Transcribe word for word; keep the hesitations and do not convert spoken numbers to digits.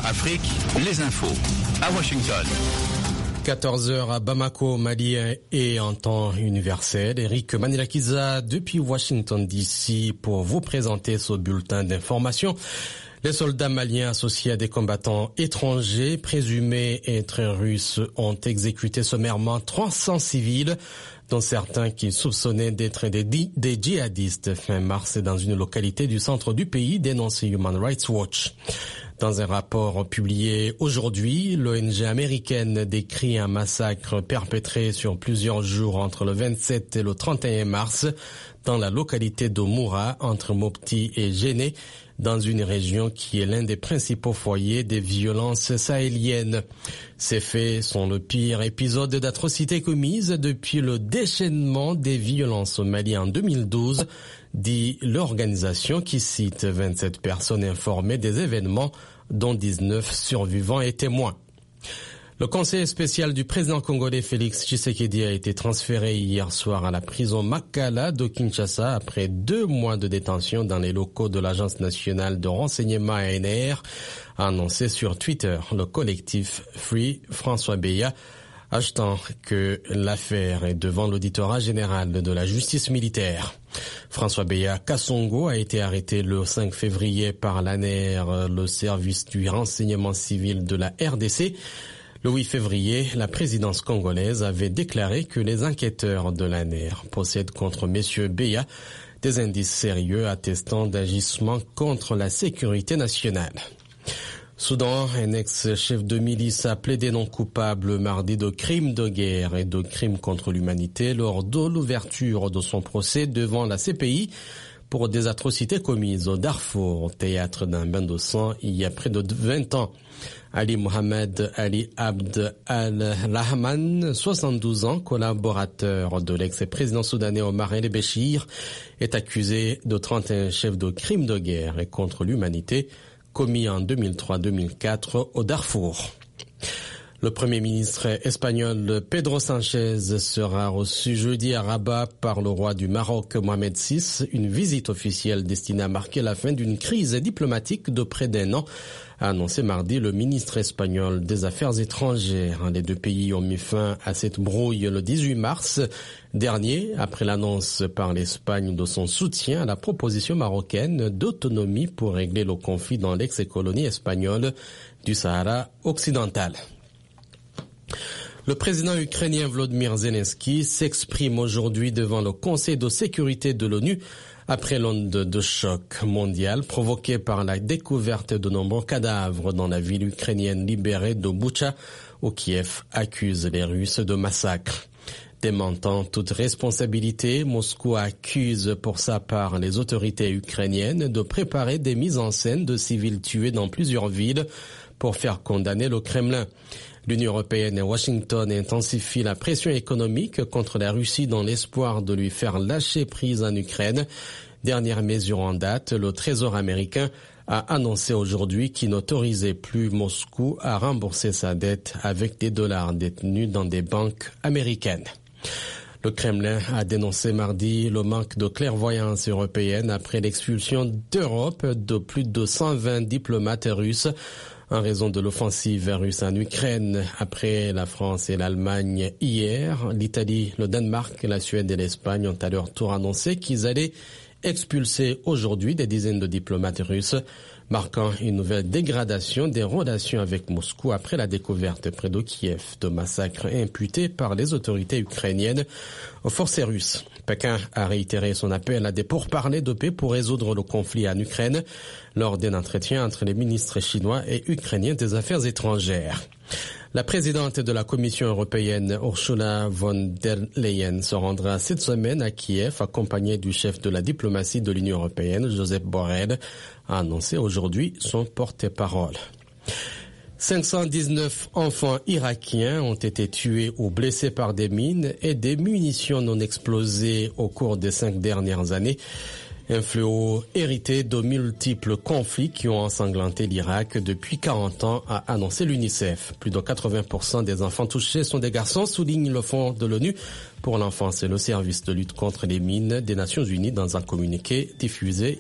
Afrique, les infos. À Washington. quatorze heures à Bamako, Mali et en temps universel. Eric Manilakiza depuis Washington D C pour vous présenter ce bulletin d'information. Les soldats maliens associés à des combattants étrangers présumés être russes ont exécuté sommairement trois cents civils, dont certains qui soupçonnaient d'être des, des djihadistes fin mars dans une localité du centre du pays, dénonce Human Rights Watch. Dans un rapport publié aujourd'hui, l'O N G américaine décrit un massacre perpétré sur plusieurs jours entre le vingt-sept et le trente et un mars dans la localité de Moura, entre Mopti et Géné, dans une région qui est l'un des principaux foyers des violences sahéliennes. Ces faits sont le pire épisode d'atrocités commises depuis le déchaînement des violences au Mali en deux mille douze, dit l'organisation qui cite vingt-sept personnes informées des événements, dont dix-neuf survivants et témoins. Le conseiller spécial du président congolais Félix Tshisekedi a été transféré hier soir à la prison Makala de Kinshasa après deux mois de détention dans les locaux de l'Agence nationale de renseignement A N R, a annoncé sur Twitter le collectif Free François Beya, ajoutant que l'affaire est devant l'auditorat général de la justice militaire. François Beya Kassongo a été arrêté le cinq février par l'A N R, le service du renseignement civil de la R D C. Le huit février, la présidence congolaise avait déclaré que les enquêteurs de l'A N R possèdent contre messieurs Beya des indices sérieux attestant d'agissements contre la sécurité nationale. Soudan, un ex-chef de milice a plaidé non coupable mardi de crimes de guerre et de crimes contre l'humanité lors de l'ouverture de son procès devant la C P I pour des atrocités commises au Darfour, au théâtre d'un bain de sang il y a près de vingt ans. Ali Mohamed Ali Abd al-Rahman, soixante-douze ans, collaborateur de l'ex-président soudanais Omar el-Béchir, est accusé de trente et un chefs de crimes de guerre et contre l'humanité commis en deux mille trois deux mille quatre au Darfour. Le Premier ministre espagnol Pedro Sánchez sera reçu jeudi à Rabat par le roi du Maroc Mohamed six, une visite officielle destinée à marquer la fin d'une crise diplomatique de près d'un an, a annoncé mardi le ministre espagnol des Affaires étrangères. Les deux pays ont mis fin à cette brouille le dix-huit mars dernier, après l'annonce par l'Espagne de son soutien à la proposition marocaine d'autonomie pour régler le conflit dans l'ex-colonie espagnole du Sahara occidental. Le président ukrainien Volodymyr Zelensky s'exprime aujourd'hui devant le Conseil de sécurité de l'ONU après l'onde de choc mondial provoquée par la découverte de nombreux cadavres dans la ville ukrainienne libérée de Boutcha, où Kiev accuse les Russes de massacre. Démentant toute responsabilité, Moscou accuse pour sa part les autorités ukrainiennes de préparer des mises en scène de civils tués dans plusieurs villes pour faire condamner le Kremlin. L'Union européenne et Washington intensifient la pression économique contre la Russie dans l'espoir de lui faire lâcher prise en Ukraine. Dernière mesure en date, le Trésor américain a annoncé aujourd'hui qu'il n'autorisait plus Moscou à rembourser sa dette avec des dollars détenus dans des banques américaines. Le Kremlin a dénoncé mardi le manque de clairvoyance européenne après l'expulsion d'Europe de plus de cent vingt diplomates russes en raison de l'offensive russe en Ukraine. Après la France et l'Allemagne hier, l'Italie, le Danemark, la Suède et l'Espagne ont à leur tour annoncé qu'ils allaient expulser aujourd'hui des dizaines de diplomates russes, marquant une nouvelle dégradation des relations avec Moscou après la découverte près de Kiev de massacres imputés par les autorités ukrainiennes aux forces russes. Pékin a réitéré son appel à des pourparlers de paix pour résoudre le conflit en Ukraine lors d'un entretien entre les ministres chinois et ukrainiens des Affaires étrangères. La présidente de la Commission européenne, Ursula von der Leyen, se rendra cette semaine à Kiev, accompagnée du chef de la diplomatie de l'Union européenne, Josep Borrell, a annoncé aujourd'hui son porte-parole. cinq cent dix-neuf enfants irakiens ont été tués ou blessés par des mines et des munitions non explosées au cours des cinq dernières années. Un fléau hérité de multiples conflits qui ont ensanglanté l'Irak depuis quarante ans, a annoncé l'UNICEF. Plus de quatre-vingts pour cent des enfants touchés sont des garçons, souligne le Fonds de l'ONU pour l'enfance et le service de lutte contre les mines des Nations Unies dans un communiqué diffusé